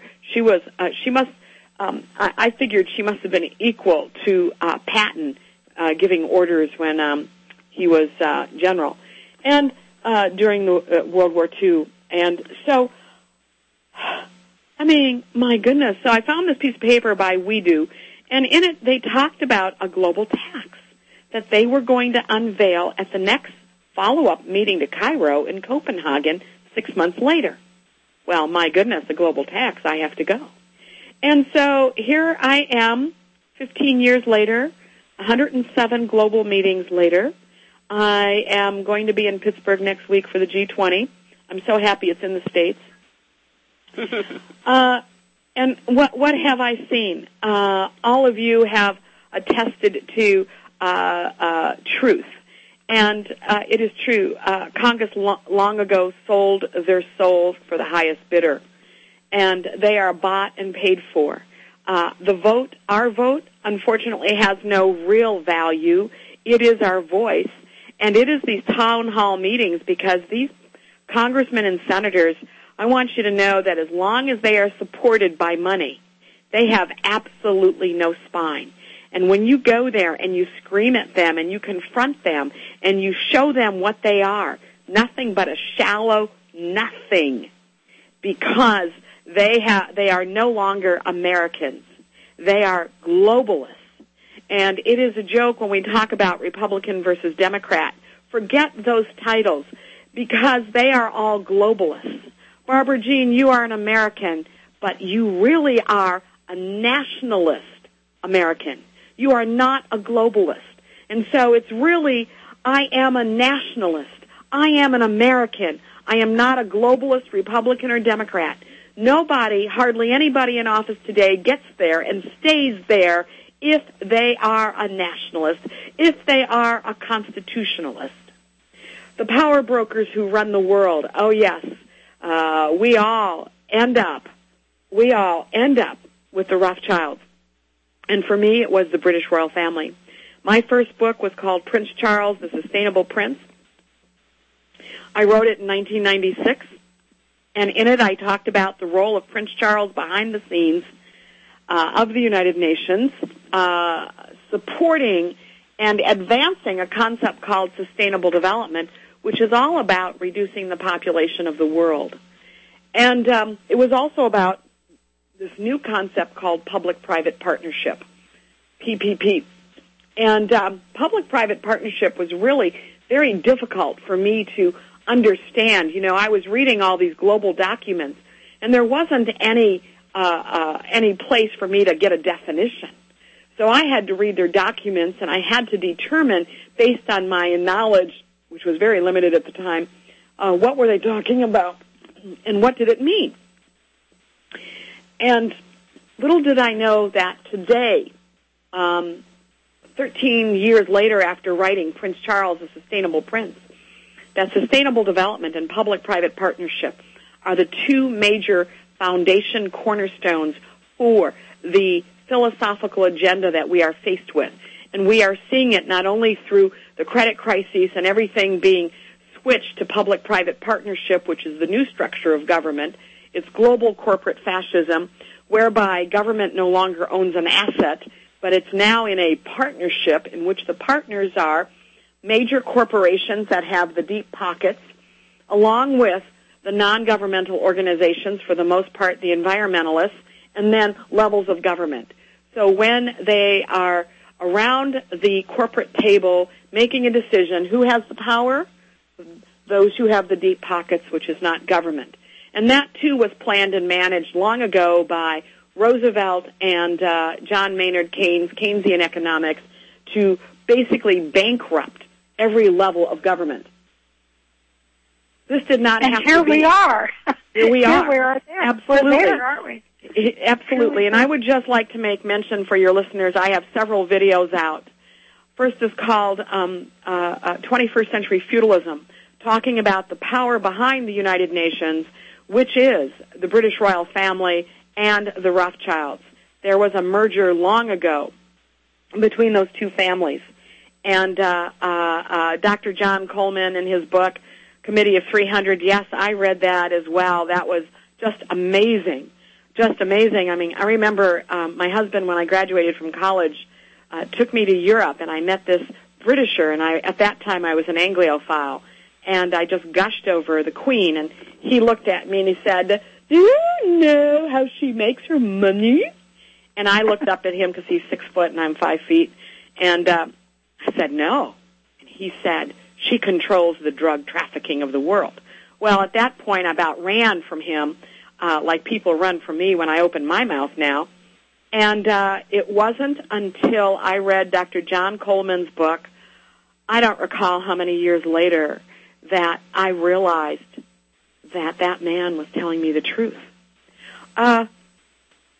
I figured she must have been equal to Patton giving orders when he was general, and during the World War II. And so, I mean, my goodness. So I found this piece of paper by We Do, and in it they talked about a global tax that they were going to unveil at the next follow-up meeting to Cairo in Copenhagen 6 months later. Well, my goodness, a global tax, I have to go. And so here I am, 15 years later, 107 global meetings later. I am going to be in Pittsburgh next week for the G20. I'm so happy it's in the States. And what have I seen? All of you have attested to truth. And it is true. Congress long ago sold their souls for the highest bidder, and they are bought and paid for. The vote, our vote, unfortunately has no real value. It is our voice, and it is these town hall meetings, because these congressmen and senators, I want you to know that as long as they are supported by money, they have absolutely no spine. And when you go there and you scream at them and you confront them and you show them what they are, nothing but a shallow nothing, because they are no longer Americans. They are globalists. And it is a joke when we talk about Republican versus Democrat. Forget those titles, because they are all globalists. Barbara Jean, you are an American, but you really are a nationalist American. You are not a globalist. And so it's really, I am a nationalist. I am an American. I am not a globalist, Republican, or Democrat. Nobody, hardly anybody in office today gets there and stays there if they are a nationalist, if they are a constitutionalist. The power brokers who run the world, oh yes, we all end up with the Rothschilds. And for me, it was the British royal family. My first book was called Prince Charles, the Sustainable Prince. I wrote it in 1996, and in it I talked about the role of Prince Charles behind the scenes of the United Nations, supporting and advancing a concept called sustainable development, which is all about reducing the population of the world. And it was also about this new concept called public-private partnership, PPP. And public-private partnership was really very difficult for me to understand. You know, I was reading all these global documents, and there wasn't any place for me to get a definition. So I had to read their documents, and I had to determine, based on my knowledge, which was very limited at the time, what were they talking about, and what did it mean? And little did I know that today, 13 years later after writing Prince Charles, the Sustainable Prince, that sustainable development and public-private partnership are the two major foundation cornerstones for the philosophical agenda that we are faced with. And we are seeing it not only through the credit crisis and everything being switched to public-private partnership, which is the new structure of government. It's global corporate fascism, whereby government no longer owns an asset, but it's now in a partnership in which the partners are major corporations that have the deep pockets, along with the non-governmental organizations, for the most part the environmentalists, and then levels of government. So when they are around the corporate table making a decision, who has the power? Those who have the deep pockets, which is not government. And that, too, was planned and managed long ago by Roosevelt and John Maynard Keynes, Keynesian economics, to basically bankrupt every level of government. This did not have to be. And here we are. Here we are. Here we are there. Absolutely. We're there, aren't we? Absolutely. And I would just like to make mention for your listeners, I have several videos out. First is called 21st Century Feudalism, talking about the power behind the United Nations, which is the British royal family and the Rothschilds. There was a merger long ago between those two families. And Dr. John Coleman, in his book, Committee of 300, yes, I read that as well. That was just amazing. Just amazing. I mean, I remember my husband, when I graduated from college, took me to Europe, and I met this Britisher, and at that time I was an Anglophile, and I just gushed over the Queen, and he looked at me and he said, "Do you know how she makes her money?" And I looked up at him because he's 6 foot and I'm 5 feet, and I said, "No." And he said, "She controls the drug trafficking of the world." Well, at that point, I about ran from him, like people run from me when I open my mouth now. And it wasn't until I read Dr. John Coleman's book, I don't recall how many years later, that I realized that that man was telling me the truth.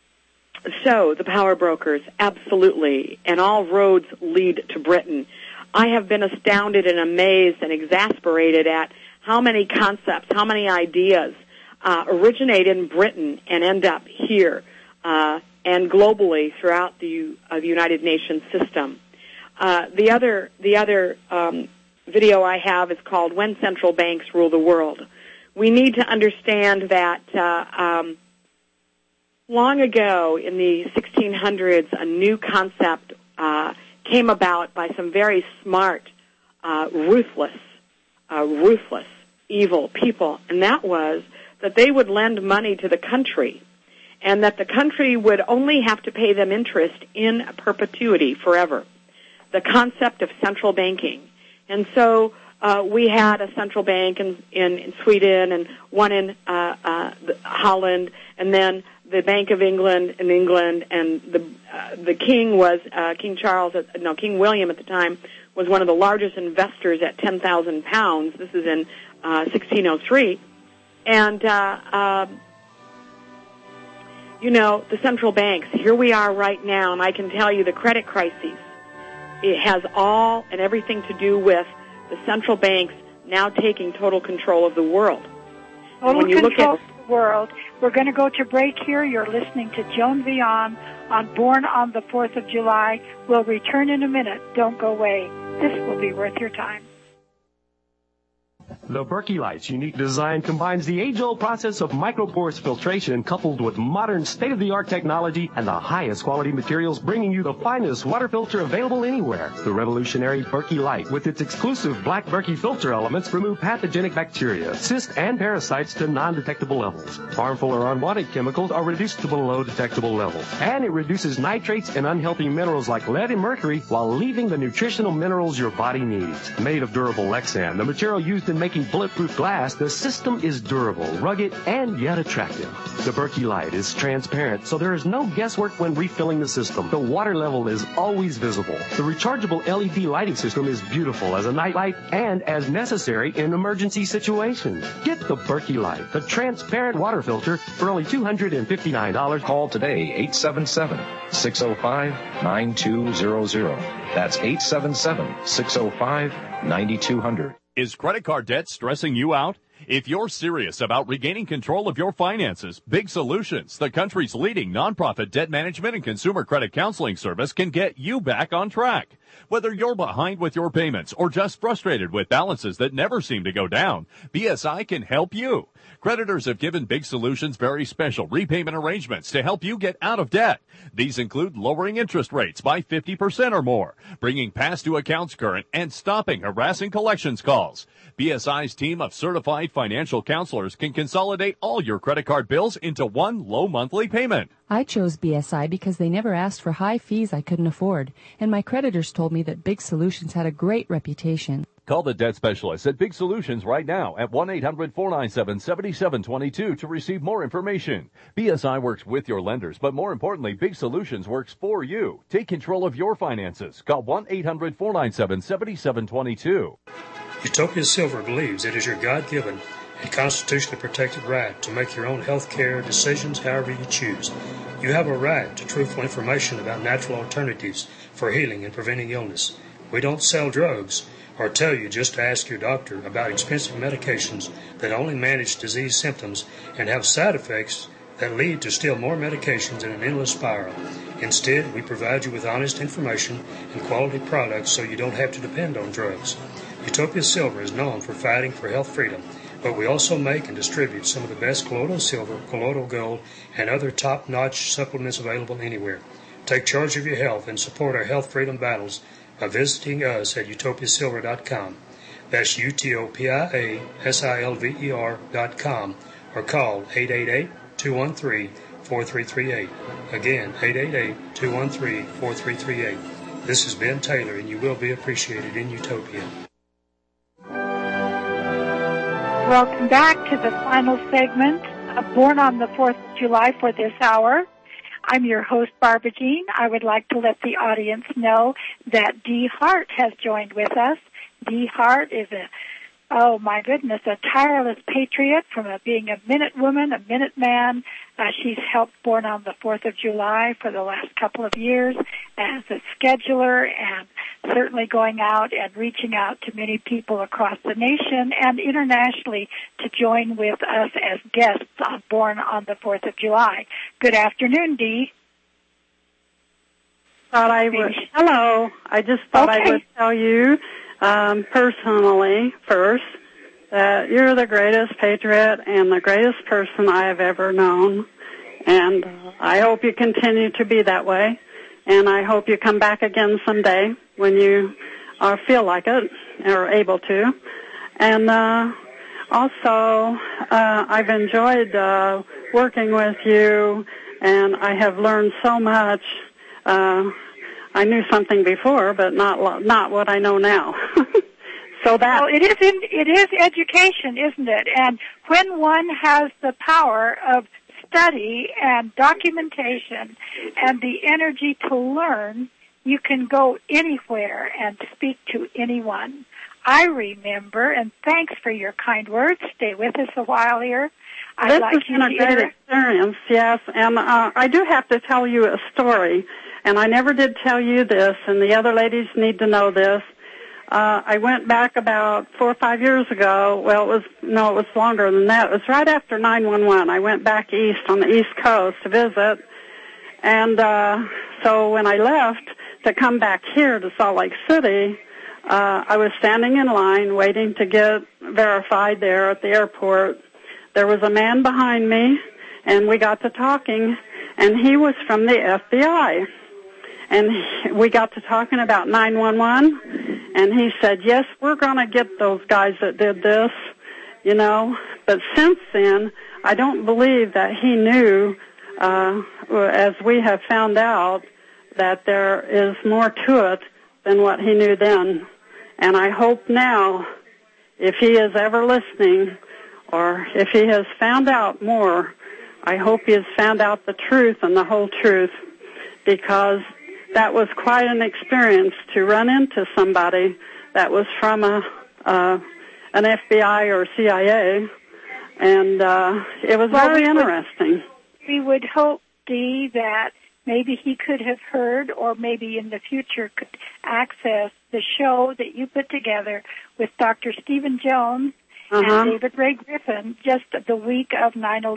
So the power brokers, absolutely, and all roads lead to Britain. I have been astounded and amazed and exasperated at how many concepts, how many ideas originate in Britain and end up here and globally throughout the United Nations system. The other video I have is called "When Central Banks Rule the World." We need to understand that long ago in the 1600s, a new concept came about by some very smart, ruthless, evil people, and that was that they would lend money to the country, and that the country would only have to pay them interest in perpetuity forever. The concept of central banking. And so we had a central bank in Sweden and one in Holland, and then the Bank of England in England, and the king was King William at the time was one of the largest investors at 10,000 pounds. This is in 1603, and the central banks. Here we are right now, and I can tell you the credit crisis. It has all and everything to do with the central banks now taking total control of the world. Total control of the world. We're going to go to break here. You're listening to Joan Vion on Born on the 4th of July. We'll return in a minute. Don't go away. This will be worth your time. The Berkey Light's unique design combines the age-old process of microporous filtration coupled with modern state-of-the-art technology and the highest quality materials, bringing you the finest water filter available anywhere. The revolutionary Berkey Light, with its exclusive black Berkey filter elements, remove pathogenic bacteria, cysts, and parasites to non-detectable levels. Harmful or unwanted chemicals are reduced to below detectable levels. And it reduces nitrates and unhealthy minerals like lead and mercury while leaving the nutritional minerals your body needs. Made of durable Lexan, the material used in making bulletproof glass, the system is durable, rugged, and yet attractive. The Berkey Light is transparent, so there is no guesswork when refilling the system. The water level is always visible. The rechargeable LED lighting system is beautiful as a night light and as necessary in emergency situations. Get the Berkey Light, the transparent water filter, for only $259. Call today, 877-605-9200. That's 877-605-9200. Is credit card debt stressing you out? If you're serious about regaining control of your finances, Big Solutions, the country's leading nonprofit debt management and consumer credit counseling service, can get you back on track. Whether you're behind with your payments or just frustrated with balances that never seem to go down, BSI can help you. Creditors have given Big Solutions very special repayment arrangements to help you get out of debt. These include lowering interest rates by 50% or more, bringing past due accounts current, and stopping harassing collections calls. BSI's team of certified financial counselors can consolidate all your credit card bills into one low monthly payment. I chose BSI because they never asked for high fees I couldn't afford, and my creditors told me that Big Solutions had a great reputation. Call the debt specialist at Big Solutions right now at 1-800-497-7722 to receive more information. BSI works with your lenders, but more importantly, Big Solutions works for you. Take control of your finances. Call 1-800-497-7722. Utopia Silver believes it is your God-given and constitutionally protected right to make your own health care decisions however you choose. You have a right to truthful information about natural alternatives for healing and preventing illness. We don't sell drugs or tell you just to ask your doctor about expensive medications that only manage disease symptoms and have side effects that lead to still more medications in an endless spiral. Instead, we provide you with honest information and quality products so you don't have to depend on drugs. Utopia Silver is known for fighting for health freedom, but we also make and distribute some of the best colloidal silver, colloidal gold, and other top-notch supplements available anywhere. Take charge of your health and support our health freedom battles by visiting us at utopiasilver.com. That's utopiasilver.com, or call 888-213-4338. Again, 888-213-4338. This is Ben Taylor, and you will be appreciated in Utopia. Welcome back to the final segment of Born on the 4th of July for this hour. I'm your host, Barbara Jean. I would like to let the audience know that Dee Hart has joined with us. Dee Hart is a Oh, my goodness, a tireless patriot from being a minute woman, a minute man. She's helped Born on the 4th of July for the last couple of years as a scheduler, and certainly going out and reaching out to many people across the nation and internationally to join with us as guests on Born on the 4th of July. Good afternoon, Dee. Hello. I just thought I would tell you personally first that you're the greatest patriot and the greatest person I have ever known. And I hope you continue to be that way. And I hope you come back again someday when you feel like it or able to. And also, I've enjoyed working with you, and I have learned so much. I knew something before, but not what I know now. So that it is education, isn't it? And when one has the power of study and documentation and the energy to learn, you can go anywhere and speak to anyone. I remember, and thanks for your kind words. Stay with us a while here. This has been a great experience, yes. And I do have to tell you a story. And I never did tell you this, and the other ladies need to know this. I went back about 4 or 5 years ago. Well, it was longer than that. It was right after 9/11. I went back east on the East Coast to visit. And so when I left to come back here to Salt Lake City, I was standing in line waiting to get verified there at the airport. There was a man behind me, and we got to talking, and he was from the FBI. And we got to talking about 911, and he said, yes, we're going to get those guys that did this, you know. But since then, I don't believe that he knew, as we have found out, that there is more to it than what he knew then. And I hope now, if he is ever listening, or if he has found out more, I hope he has found out the truth and the whole truth, because that was quite an experience to run into somebody that was from an FBI or CIA, and it was very interesting. We would hope, Dee, that maybe he could have heard, or maybe in the future could access the show that you put together with Dr. Stephen Jones and David Ray Griffin just the week of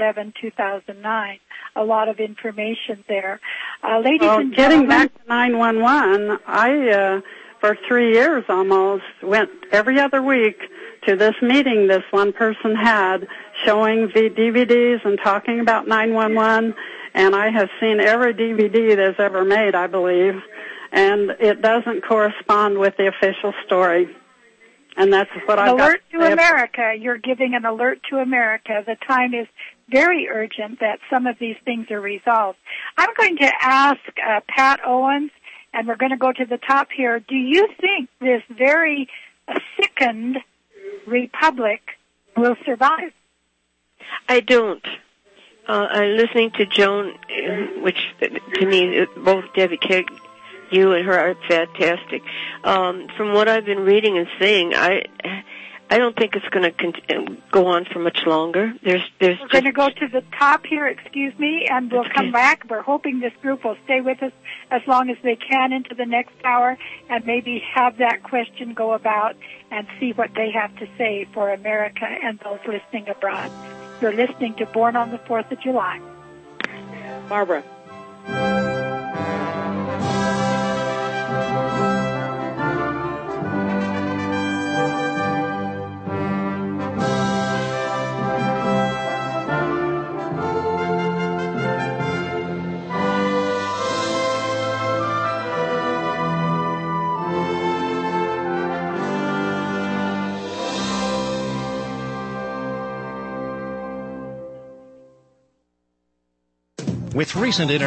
9/11/2009. A lot of information there. Ladies and getting gentlemen, back to 911, I, for 3 years almost, went every other week to this meeting this one person had, showing DVDs and talking about 911, and I have seen every DVD that's ever made, I believe, and it doesn't correspond with the official story. And that's what I've got to say. Alert to America. You're giving an alert to America. The time is very urgent that some of these things are resolved. I'm going to ask Pat Owens, and we're going to go to the top here. Do you think this very sickened republic will survive? I don't. I'm listening to Joan, which to me, both Debbie Kegg, you and her are fantastic. From what I've been reading and seeing, I don't think it's going to go on for much longer. We're going to go to the top here, excuse me, and we'll come back. We're hoping this group will stay with us as long as they can into the next hour, and maybe have that question go about and see what they have to say for America and those listening abroad. You're listening to Born on the 4th of July. Barbara. With recent